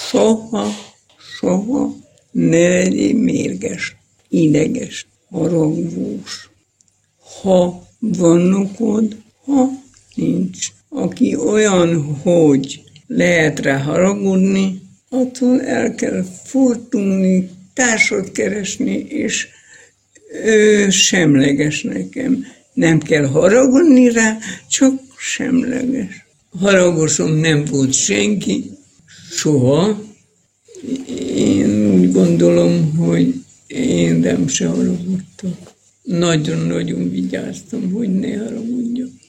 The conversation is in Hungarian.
soha ne legyél mérges, ideges, haragvós. Ha van okod, ha nincs. Aki olyan, hogy lehet rá haragudni, attól el kell fordulni, társat keresni, és semleges nekem. Nem kell haragudni rá, csak semleges. Haragosom nem volt senki, soha. Én úgy gondolom, hogy én nem se haragudtam. Nagyon-nagyon vigyáztam, hogy ne haragudjak.